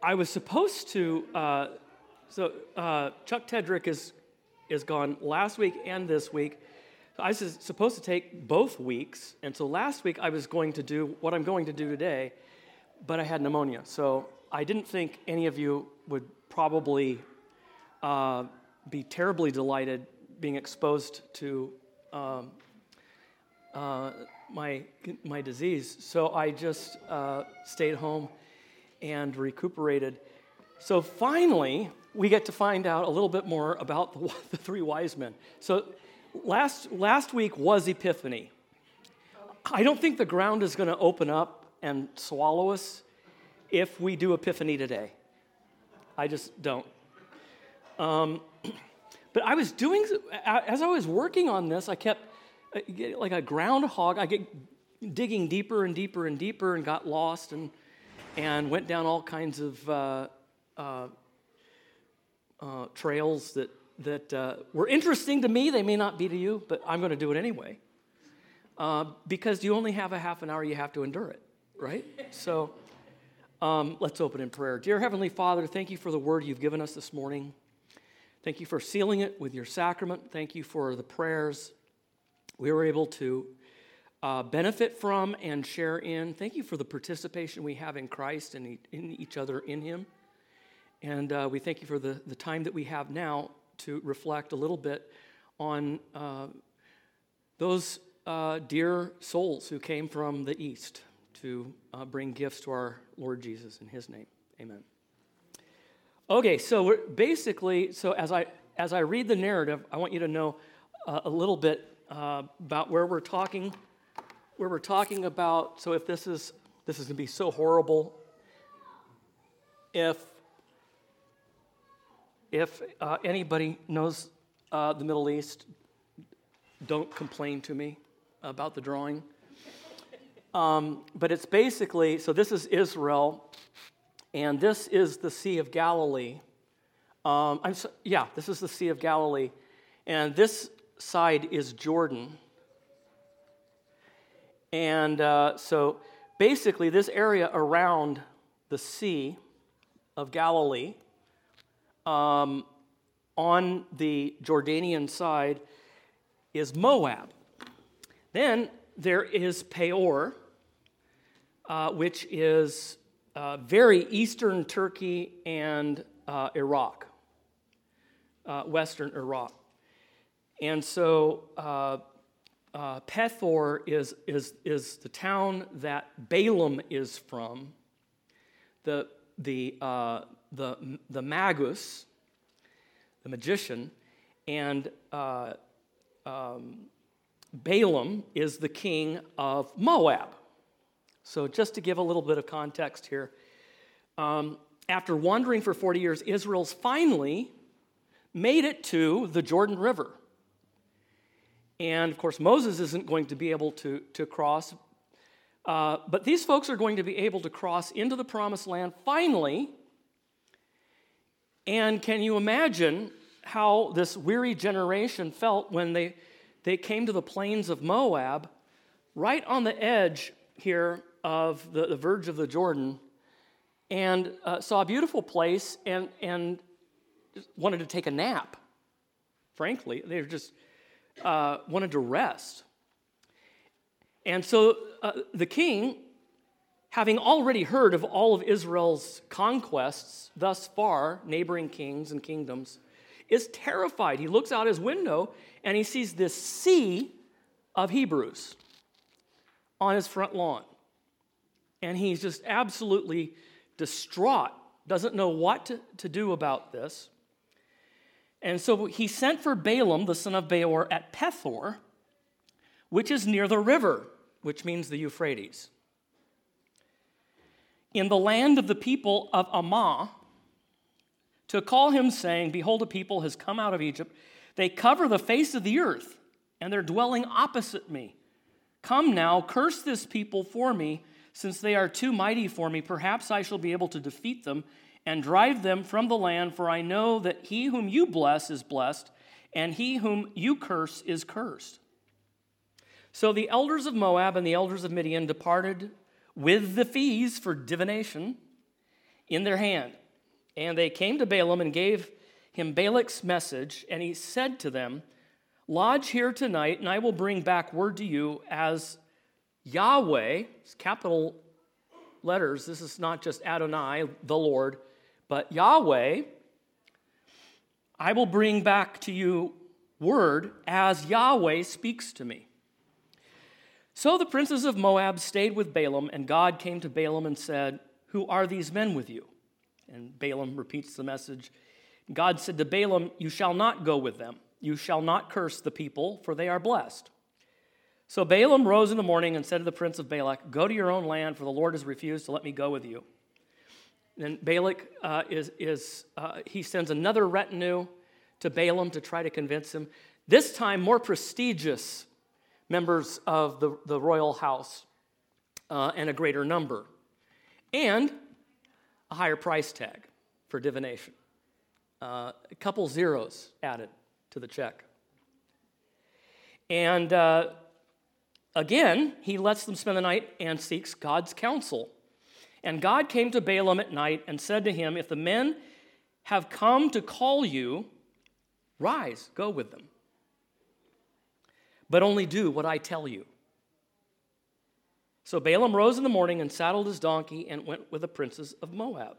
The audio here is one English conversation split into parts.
I was supposed to, Chuck Tedrick is gone last week and this week. So I was supposed to take both weeks, and so last week I was going to do what I'm going to do today, but I had pneumonia. So I didn't think any of you would probably be terribly delighted being exposed to my disease. So I just stayed home and recuperated. So finally, we get to find out a little bit more about the three wise men. So last week was Epiphany. I don't think the ground is going to open up and swallow us if we do Epiphany today. I just don't. But I was as I was working on this, I kept, like a groundhog, I get digging deeper and deeper and deeper and got lost and went down all kinds of trails that were interesting to me. They may not be to you, but I'm going to do it anyway. Because you only have a half an hour, you have to endure it, right? So let's open in prayer. Dear Heavenly Father, thank you for the word you've given us this morning. Thank you for sealing it with your sacrament. Thank you for the prayers we were able to benefit from and share in. Thank you for the participation we have in Christ and in each other in him. And we thank you for the time that we have now to reflect a little bit on those dear souls who came from the East to bring gifts to our Lord Jesus in his name. Amen. Okay, so we're basically, as I read the narrative, I want you to know a little bit about where we're talking about. So if this is going to be so horrible, if anybody knows the Middle East, don't complain to me about the drawing. But it's basically, so this is Israel, and this is the Sea of Galilee. This is the Sea of Galilee, and this side is Jordan. And so basically this area around the Sea of Galilee, on the Jordanian side, is Moab. Then there is Peor, which is very eastern Turkey and Iraq, western Iraq. And so Pethor is the town that Balaam is from. The Magus, the magician, and Balaam is the king of Moab. So just to give a little bit of context here, after wandering for 40 years, Israel's finally made it to the Jordan River. And of course, Moses isn't going to be able to cross, but these folks are going to be able to cross into the promised land finally. And can you imagine how this weary generation felt when they came to the plains of Moab, right on the edge here of the verge of the Jordan, and saw a beautiful place and just wanted to take a nap. Frankly, they just wanted to rest. And so the king, having already heard of all of Israel's conquests thus far, neighboring kings and kingdoms, is terrified. He looks out his window and he sees this sea of Hebrews on his front lawn. And he's just absolutely distraught, doesn't know what to do about this. And so he sent for Balaam, the son of Beor, at Pethor, which is near the river, which means the Euphrates, in the land of the people of Ammah, to call him, saying, Behold, a people has come out of Egypt. They cover the face of the earth, and they're dwelling opposite me. Come now, curse this people for me, since they are too mighty for me. Perhaps I shall be able to defeat them and drive them from the land, for I know that he whom you bless is blessed, and he whom you curse is cursed. So the elders of Moab and the elders of Midian departed with the fees for divination in their hand. And they came to Balaam and gave him Balak's message, and he said to them, lodge here tonight, and I will bring back word to you as Yahweh, it's capital letters, this is not just Adonai, the Lord, but Yahweh, I will bring back to you word as Yahweh speaks to me. So the princes of Moab stayed with Balaam, and God came to Balaam and said, who are these men with you? And Balaam repeats the message. God said to Balaam, you shall not go with them. You shall not curse the people, for they are blessed. So Balaam rose in the morning and said to the prince of Balak, go to your own land, for the Lord has refused to let me go with you. Then Balak he sends another retinue to Balaam to try to convince him. This time, more prestigious members of the royal house and a greater number. And a higher price tag for divination. A couple zeros added to the check. And again, he lets them spend the night and seeks God's counsel. And God came to Balaam at night and said to him, if the men have come to call you, rise, go with them. But only do what I tell you. So Balaam rose in the morning and saddled his donkey and went with the princes of Moab.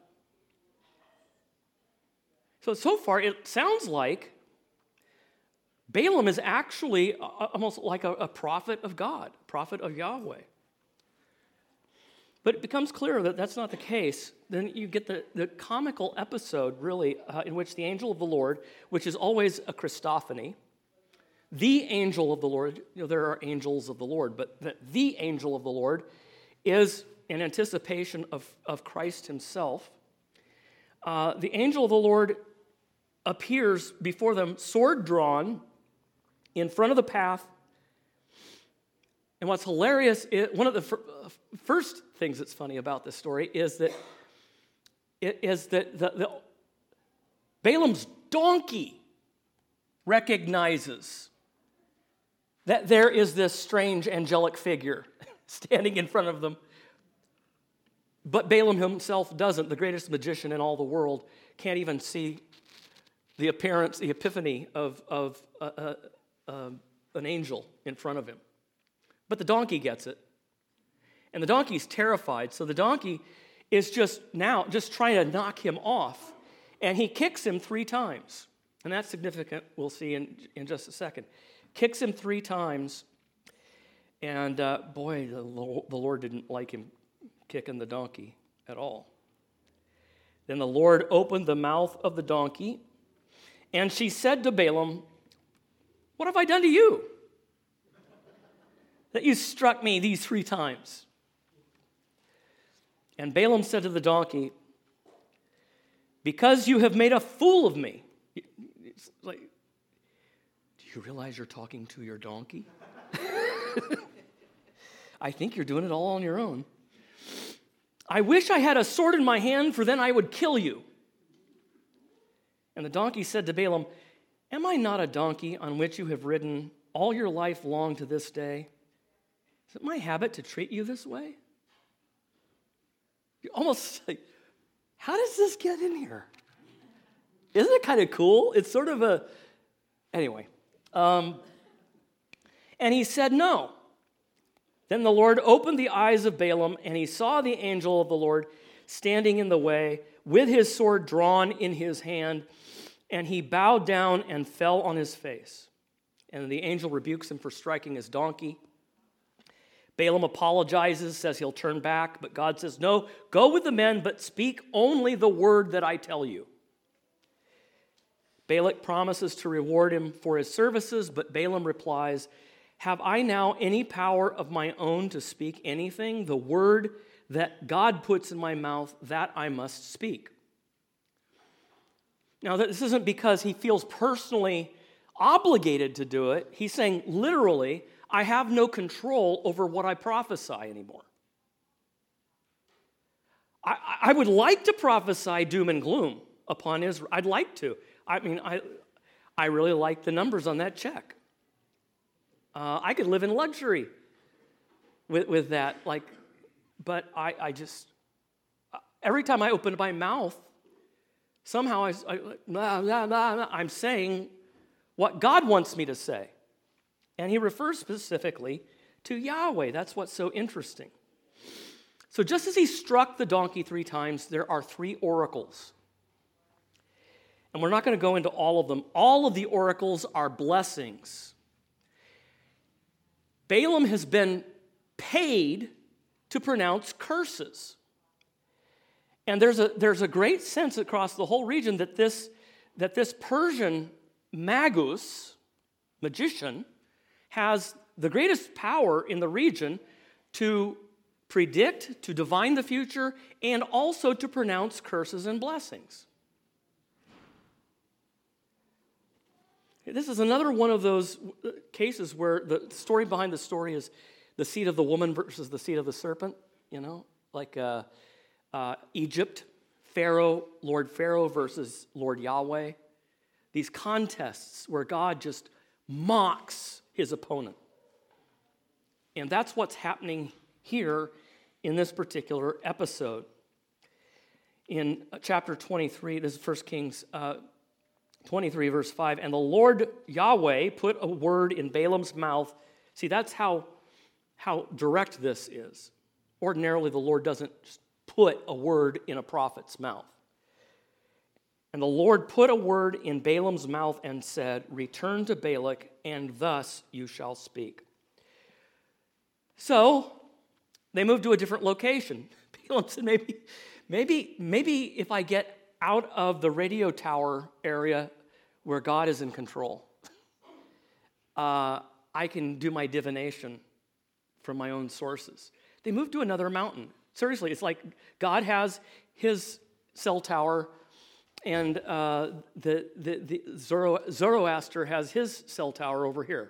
So far, it sounds like Balaam is actually almost like a prophet of God, prophet of Yahweh. But it becomes clear that that's not the case. Then you get the comical episode, really, in which the angel of the Lord, which is always a Christophany, the angel of the Lord, there are angels of the Lord, but the angel of the Lord is in anticipation of Christ himself. The angel of the Lord appears before them, sword drawn, in front of the path. And what's hilarious, one of the first things that's funny about this story is that the Balaam's donkey recognizes that there is this strange angelic figure standing in front of them. But Balaam himself doesn't. The greatest magician in all the world can't even see the appearance, the epiphany of an angel in front of him. But the donkey gets it. And the donkey's terrified. So the donkey is just trying to knock him off. And he kicks him 3 times. And that's significant, we'll see in just a second. Kicks him 3 times. And boy, the Lord didn't like him kicking the donkey at all. Then the Lord opened the mouth of the donkey. And she said to Balaam, what have I done to you that you struck me these 3 times? And Balaam said to the donkey, because you have made a fool of me. It's like, do you realize you're talking to your donkey? I think you're doing it all on your own. I wish I had a sword in my hand, for then I would kill you. And the donkey said to Balaam, am I not a donkey on which you have ridden all your life long to this day? Is it my habit to treat you this way? You're almost like, how does this get in here? Isn't it kind of cool? It's sort of anyway. And he said no. Then the Lord opened the eyes of Balaam, and he saw the angel of the Lord standing in the way with his sword drawn in his hand, and he bowed down and fell on his face. And the angel rebukes him for striking his donkey. Balaam apologizes, says he'll turn back, but God says, no, go with the men, but speak only the word that I tell you. Balak promises to reward him for his services, but Balaam replies, have I now any power of my own to speak anything? The word that God puts in my mouth, that I must speak. Now, this isn't because he feels personally obligated to do it. He's saying, literally, I have no control over what I prophesy anymore. I would like to prophesy doom and gloom upon Israel. I'd like to. I mean, I really like the numbers on that check. I could live in luxury with that. But every time I open my mouth, somehow I'm saying what God wants me to say. And he refers specifically to Yahweh. That's what's so interesting. So just as he struck the donkey 3 times, there are 3 oracles. And we're not going to go into all of them. All of the oracles are blessings. Balaam has been paid to pronounce curses. And there's a great sense across the whole region that this Persian magus, magician, has the greatest power in the region to predict, to divine the future, and also to pronounce curses and blessings. This is another one of those cases where the story behind the story is the seed of the woman versus the seed of the serpent, like Egypt, Lord Pharaoh versus Lord Yahweh. These contests where God just mocks his opponent. And that's what's happening here in this particular episode. In chapter 23, this is 1 Kings 23, verse 5, and the Lord Yahweh put a word in Balaam's mouth. See, that's how direct this is. Ordinarily, the Lord doesn't just put a word in a prophet's mouth. And the Lord put a word in Balaam's mouth and said, return to Balak, and thus you shall speak. So, they moved to a different location. Balaam said, maybe if I get out of the radio tower area where God is in control, I can do my divination from my own sources. They moved to another mountain. Seriously, it's like God has his cell tower, and the Zoroaster has his cell tower over here.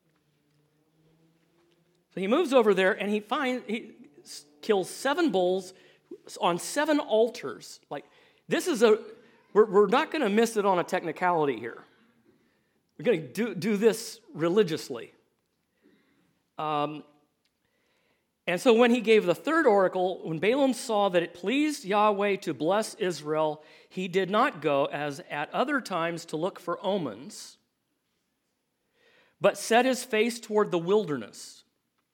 So he moves over there, and he kills 7 bulls on 7 altars. Like, this is we're not going to miss it on a technicality here. We're going to do this religiously. And so when he gave the 3rd oracle, when Balaam saw that it pleased Yahweh to bless Israel, he did not go, as at other times, to look for omens, but set his face toward the wilderness.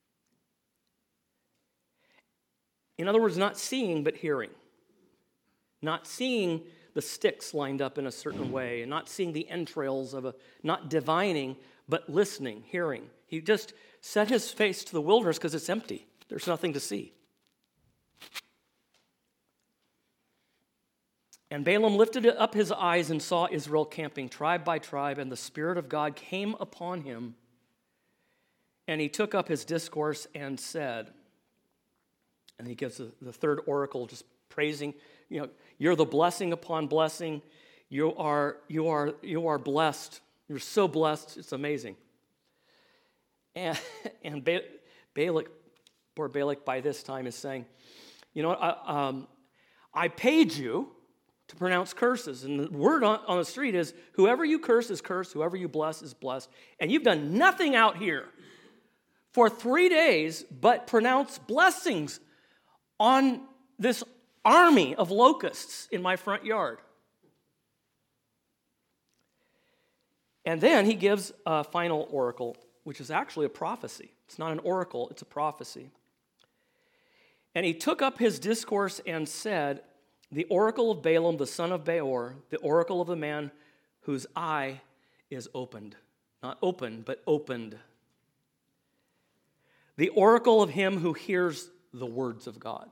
In other words, not seeing, but hearing. Not seeing the sticks lined up in a certain way, and not seeing the entrails of not divining, but listening, hearing. He just set his face to the wilderness because it's empty. There's nothing to see. And Balaam lifted up his eyes and saw Israel camping tribe by tribe, and the Spirit of God came upon him. And he took up his discourse and said, and he gives the 3rd oracle, just praising, you're the blessing upon blessing. You are blessed. You're so blessed. It's amazing. And Balak, poor Balak, by this time is saying, I paid you to pronounce curses. And the word on the street is, whoever you curse is cursed, whoever you bless is blessed. And you've done nothing out here for 3 days but pronounce blessings on this army of locusts in my front yard. And then he gives a final oracle, which is actually a prophecy. It's not an oracle, it's a prophecy. And he took up his discourse and said, the oracle of Balaam, the son of Beor, the oracle of the man whose eye is opened. Not open, but opened. The oracle of him who hears the words of God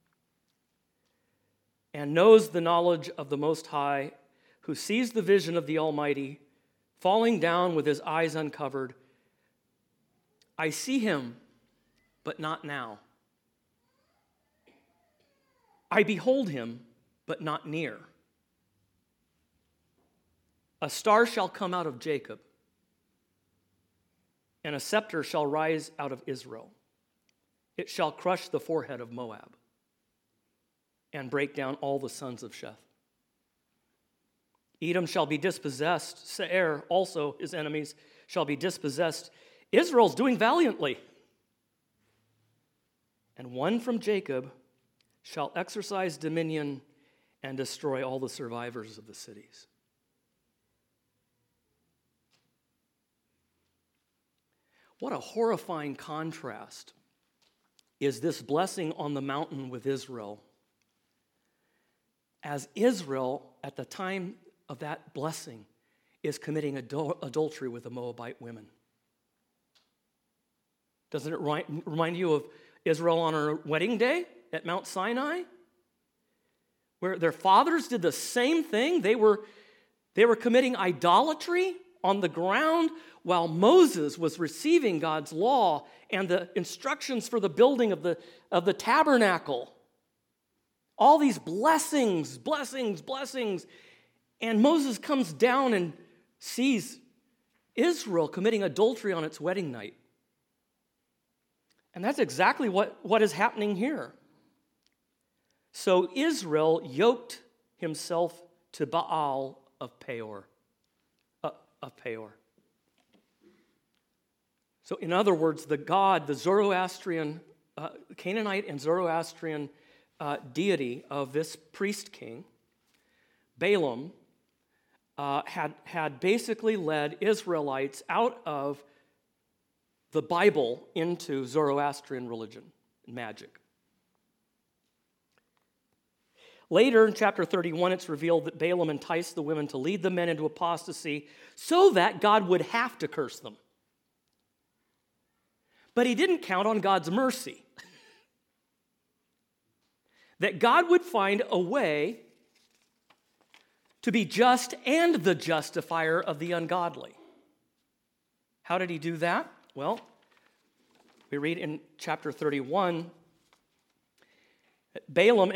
and knows the knowledge of the Most High, who sees the vision of the Almighty, falling down with his eyes uncovered. I see him, but not now. I behold him, but not near. A star shall come out of Jacob, and a scepter shall rise out of Israel. It shall crush the forehead of Moab and break down all the sons of Sheth. Edom shall be dispossessed. Seir, also his enemies, shall be dispossessed. Israel's doing valiantly. And one from Jacob shall exercise dominion and destroy all the survivors of the cities. What a horrifying contrast is this blessing on the mountain with Israel, as Israel, at the time of that blessing, is committing adultery with the Moabite women. Doesn't it remind you of Israel on her wedding day at Mount Sinai, where their fathers did the same thing? They were committing idolatry on the ground while Moses was receiving God's law and the instructions for the building of the tabernacle. All these blessings. And Moses comes down and sees Israel committing adultery on its wedding night. And that's exactly what is happening here. So Israel yoked himself to Baal of Peor. So in other words, the Zoroastrian, Canaanite and Zoroastrian deity of this priest king, Balaam, had basically led Israelites out of the Bible into Zoroastrian religion and magic. Later in chapter 31, it's revealed that Balaam enticed the women to lead the men into apostasy so that God would have to curse them. But he didn't count on God's mercy. That God would find a way to be just and the justifier of the ungodly. How did he do that? Well, we read in chapter 31, Balaam,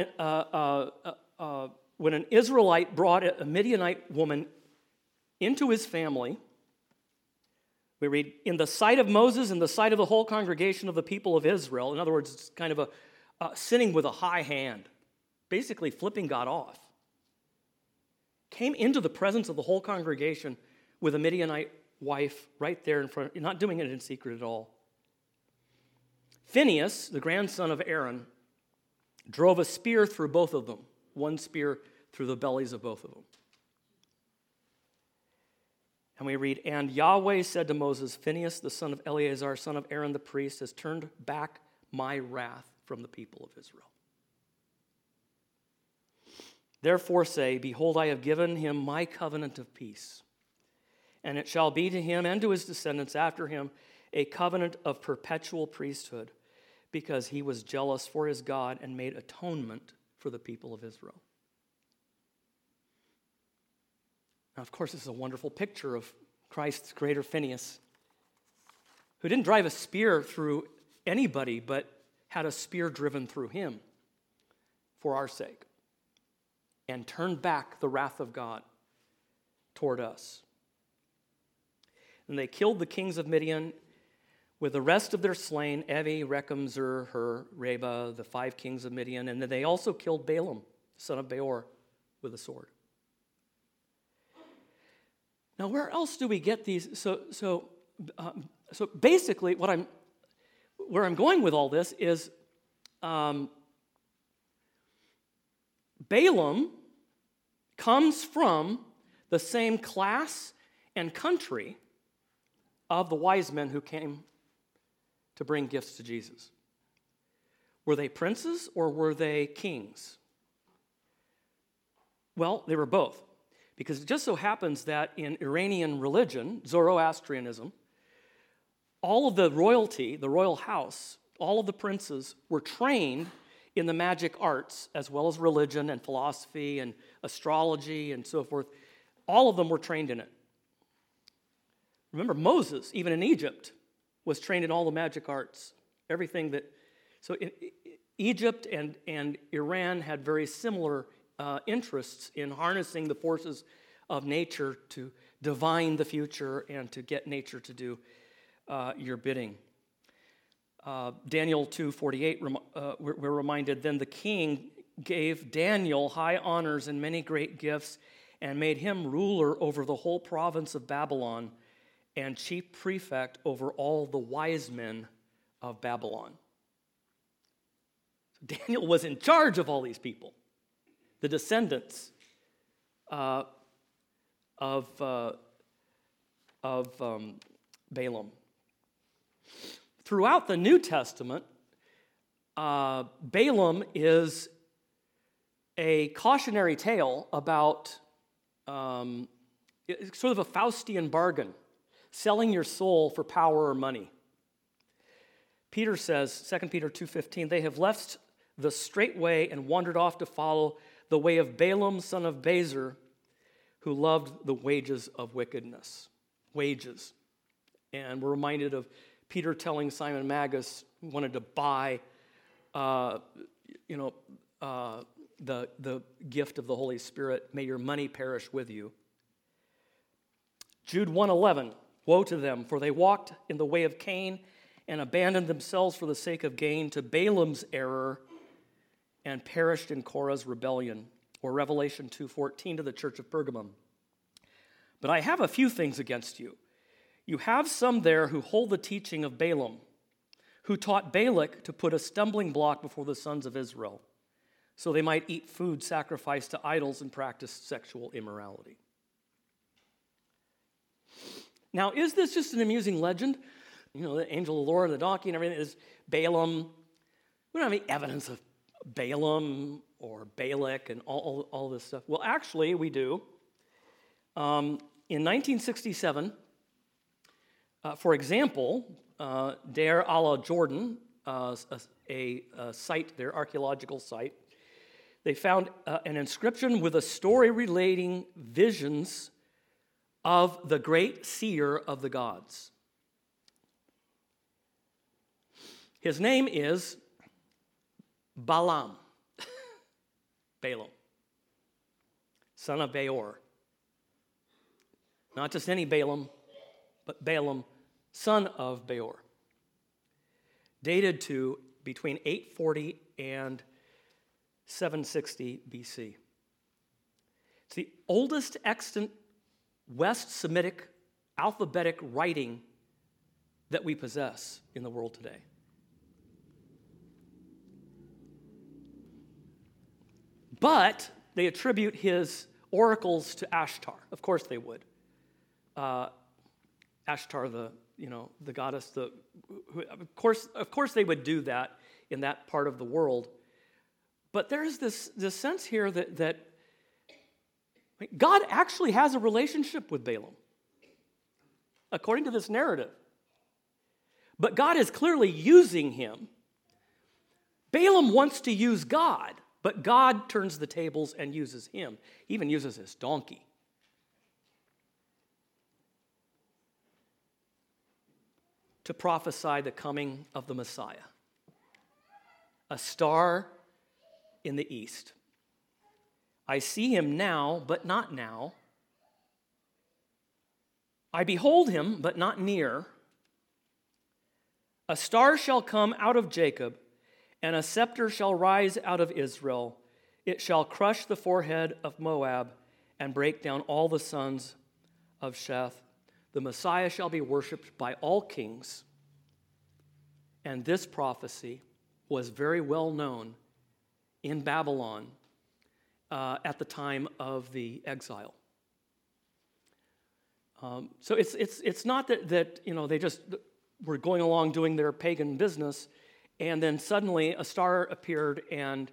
when an Israelite brought a Midianite woman into his family, we read, in the sight of Moses and the sight of the whole congregation of the people of Israel. In other words, it's kind of a sinning with a high hand, basically flipping God off. Came into the presence of the whole congregation with a Midianite wife right there in front, not doing it in secret at all. Phinehas, the grandson of Aaron, drove a spear through both of them, one spear through the bellies of both of them. And we read, and Yahweh said to Moses, Phinehas, the son of Eleazar, son of Aaron the priest, has turned back my wrath from the people of Israel. Therefore say, behold, I have given him my covenant of peace. And it shall be to him and to his descendants after him a covenant of perpetual priesthood, because he was jealous for his God and made atonement for the people of Israel. Now, of course, this is a wonderful picture of Christ's greater Phinehas, who didn't drive a spear through anybody, but had a spear driven through him for our sake, and turned back the wrath of God toward us. And they killed the kings of Midian with the rest of their slain, Evi, Rechem, Zur, Hur, Reba, the 5 kings of Midian, and then they also killed Balaam, son of Beor, with a sword. Now, where else do we get these? So basically, where I'm going with all this is Balaam comes from the same class and country of the wise men who came to bring gifts to Jesus. Were they princes or were they kings? Well, they were both. Because it just so happens that in Iranian religion, Zoroastrianism, all of the royalty, the royal house, all of the princes were trained in the magic arts, as well as religion and philosophy and astrology and so forth. All of them were trained in it. Remember, Moses, even in Egypt, was trained in all the magic arts. Everything that... So Egypt and Iran had very similar interests in harnessing the forces of nature to divine the future and to get nature to do your bidding. Daniel 2:48, we're reminded, then the king gave Daniel high honors and many great gifts and made him ruler over the whole province of Babylon and chief prefect over all the wise men of Babylon. Daniel was in charge of all these people, the descendants of Balaam. Throughout the New Testament, Balaam is a cautionary tale about it's sort of a Faustian bargain, selling your soul for power or money. Peter says, 2 Peter 2:15, they have left the straight way and wandered off to follow the way of Balaam, son of Bezer, who loved the wages of wickedness. Wages. And we're reminded of Peter telling Simon Magus, who wanted to buy the gift of the Holy Spirit, may your money perish with you. Jude 1:11, woe to them, for they walked in the way of Cain and abandoned themselves for the sake of gain to Balaam's error and perished in Korah's rebellion. Or Revelation 2:14 to the church of Pergamum. But I have a few things against you. You have some there who hold the teaching of Balaam, who taught Balak to put a stumbling block before the sons of Israel, so they might eat food sacrificed to idols and practice sexual immorality. Now, is this just an amusing legend? You know, the angel of the Lord and the donkey and everything is Balaam. We don't have any evidence of Balaam or Balak and all this stuff. Well, actually, we do. In 1967, for example, Deir Allah Jordan, a site, their archaeological site, they found an inscription with a story relating visions of the great seer of the gods. His name is Balaam, Balaam, son of Beor. Not just any Balaam, but Balaam, son of Beor. Dated to between 840 and 760 BC. It's the oldest extant West Semitic alphabetic writing that we possess in the world today. But they attribute his oracles to Ashtar. Of course they would. Ashtar, the goddess. Of course they would do that in that part of the world. But there's this sense here that God actually has a relationship with Balaam, according to this narrative. But God is clearly using him. Balaam wants to use God, but God turns the tables and uses him. He even uses his donkey. To prophesy the coming of the Messiah. A star in the east. I see him now, but not now. I behold him, but not near. A star shall come out of Jacob, and a scepter shall rise out of Israel. It shall crush the forehead of Moab and break down all the sons of Sheth. The Messiah shall be worshipped by all kings. And this prophecy was very well known in Babylon at the time of the exile. So it's not that they just were going along doing their pagan business, and then suddenly a star appeared, and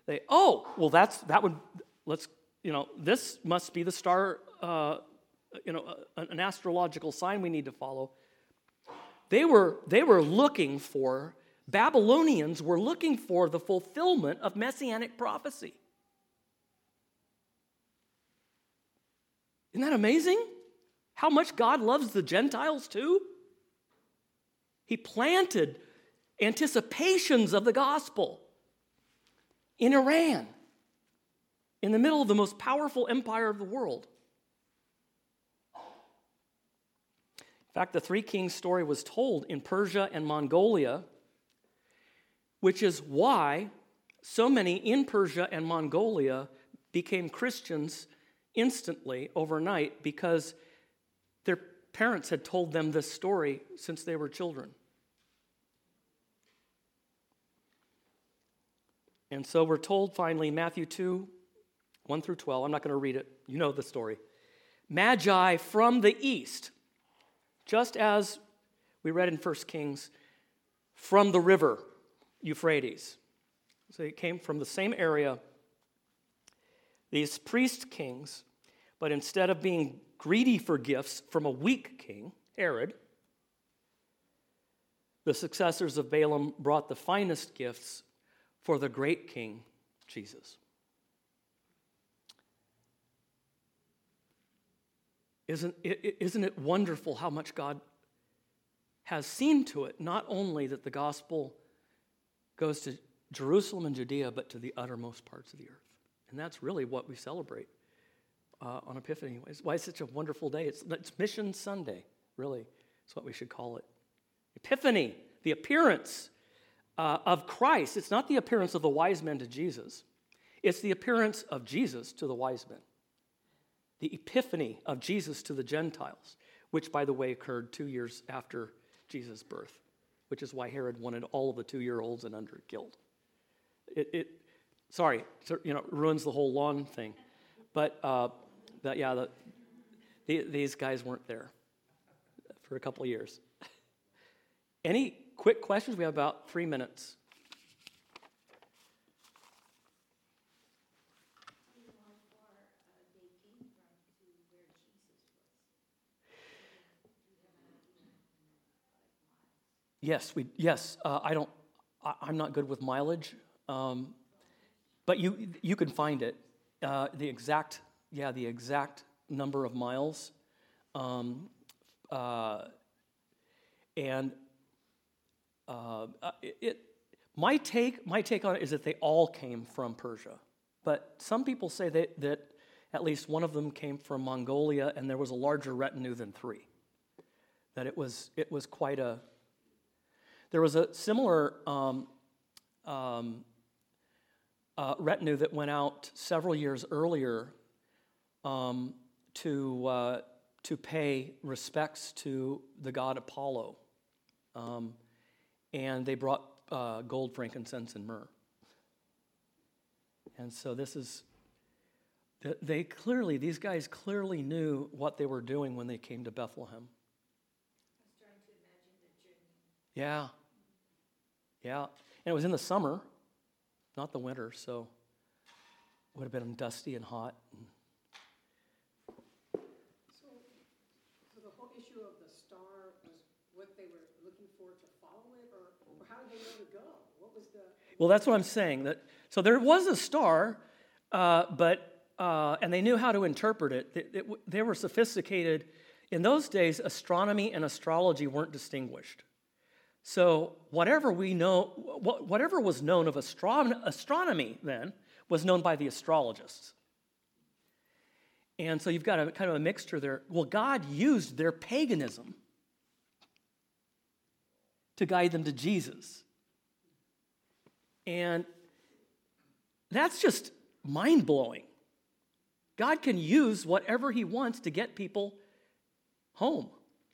this must be the star. An astrological sign we need to follow. Babylonians were looking for the fulfillment of messianic prophecy. Isn't that amazing? How much God loves the Gentiles too? He planted anticipations of the gospel in Iran, in the middle of the most powerful empire of the world. In fact, the Three Kings story was told in Persia and Mongolia, which is why so many in Persia and Mongolia became Christians instantly, overnight, because their parents had told them this story since they were children. And so we're told finally, Matthew 2, 1 through 12. I'm not going to read it. You know the story. Magi from the east, just as we read in 1 Kings, from the river Euphrates. So it came from the same area. These priest kings, but instead of being greedy for gifts from a weak king, Herod, the successors of Balaam brought the finest gifts for the great king, Jesus. Isn't it wonderful how much God has seen to it, not only that the gospel goes to Jerusalem and Judea, but to the uttermost parts of the earth. And that's really what we celebrate on Epiphany. It's why it's such a wonderful day. It's Mission Sunday, really. That's what we should call it. Epiphany, the appearance of Christ. It's not the appearance of the wise men to Jesus. It's the appearance of Jesus to the wise men. The epiphany of Jesus to the Gentiles, which, by the way, occurred 2 years after Jesus' birth, which is why Herod wanted all of the 2-year-olds and under killed. It ruins the whole lawn thing. But these guys weren't there for a couple of years. Any quick questions? We have about 3 minutes. I'm not good with mileage, but you can find it. The exact number of miles, my take on it is that they all came from Persia, but some people say that at least one of them came from Mongolia, and there was a larger retinue than 3. That it was quite a. There was a similar retinue that went out several years earlier to pay respects to the god Apollo, and they brought gold, frankincense, and myrrh. And so these guys clearly knew what they were doing when they came to Bethlehem. I was trying to imagine the journey. Yeah, and it was in the summer, not the winter, so it would have been dusty and hot. So the whole issue of the star was what they were looking for to follow it, or how did they know to go? What was the? Well, that's what I'm saying. So there was a star, and they knew how to interpret it. They were sophisticated. In those days, astronomy and astrology weren't distinguished. So whatever was known of astronomy then was known by the astrologists. And so you've got a kind of a mixture there. Well, God used their paganism to guide them to Jesus. And that's just mind-blowing. God can use whatever he wants to get people home.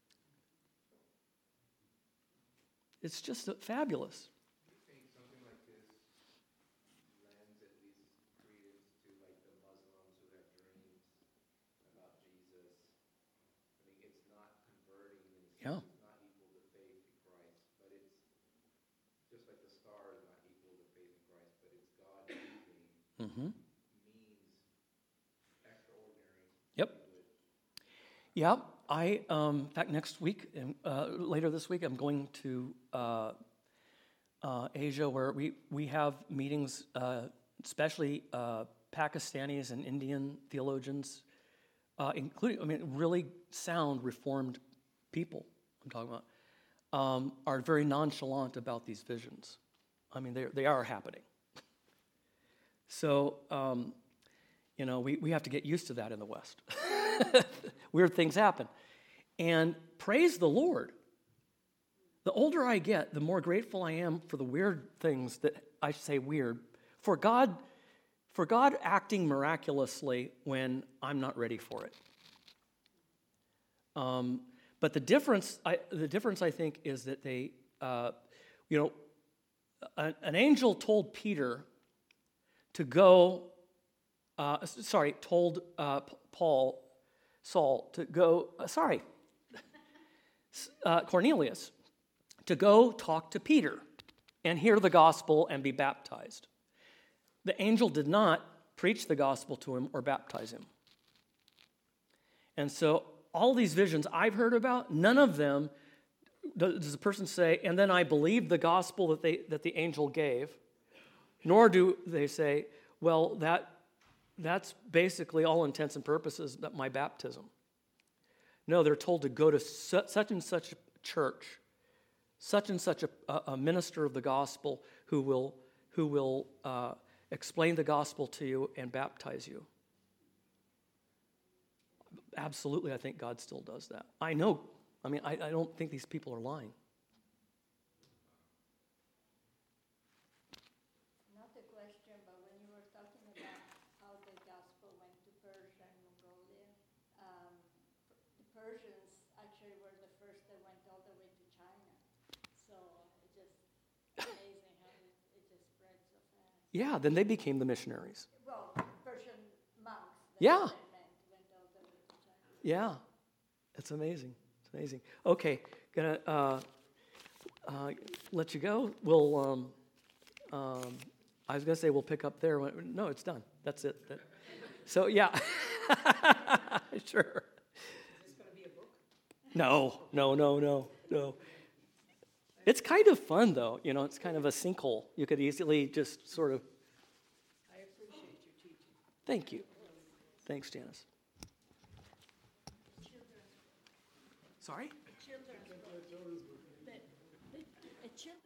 It's just fabulous. Do you think something like this lends at least credence to like the Muslims who have dreams about Jesus? I mean, it's not converting in a sense, it's not equal to faith in Christ, but it's just like the star is not equal to faith in Christ, but it's God using means extraordinary. Yep. Yeah. In fact, next week, later this week, I'm going to Asia, where we have meetings, especially Pakistanis and Indian theologians, including, really sound Reformed people, I'm talking about, are very nonchalant about these visions. I mean, they are happening. So, we have to get used to that in the West. Weird things happen. And praise the Lord. The older I get, the more grateful I am for the weird things that I say weird, for God acting miraculously when I'm not ready for it. But the difference I think is that they, an angel told Peter to go, told Saul to go, Cornelius, to go talk to Peter and hear the gospel and be baptized. The angel did not preach the gospel to him or baptize him. And so all these visions I've heard about, none of them does the person say, and then I believed the gospel that the angel gave, nor do they say, well, that's basically all intents and purposes my baptism. No, they're told to go to such and such a church, such and such a minister of the gospel who will explain the gospel to you and baptize you. Absolutely, I think God still does that. I know. I don't think these people are lying. Not a question, but when you were talking about how the gospel went to Persia and Mongolia, the Persians actually were the first that went all the way to China. So it's just amazing how it just spread so fast. Yeah, then they became the missionaries. Well, Persian monks. Yeah. Went all the way to China. Yeah, it's amazing. It's amazing. Okay, gonna let you go. We'll. I was gonna say we'll pick up there. No, it's done. That's it. So yeah, sure. Is this going to be a book? No. It's kind of fun though. It's kind of a sinkhole. You could easily just sort of. I appreciate your teaching. Thank you. Thanks, Janice. Sorry? Children's book. A children's